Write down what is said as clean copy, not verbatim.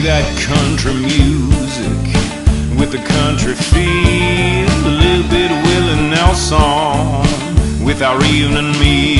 that country music with the country feel, a little bit of Willie Nelson with our evening meal.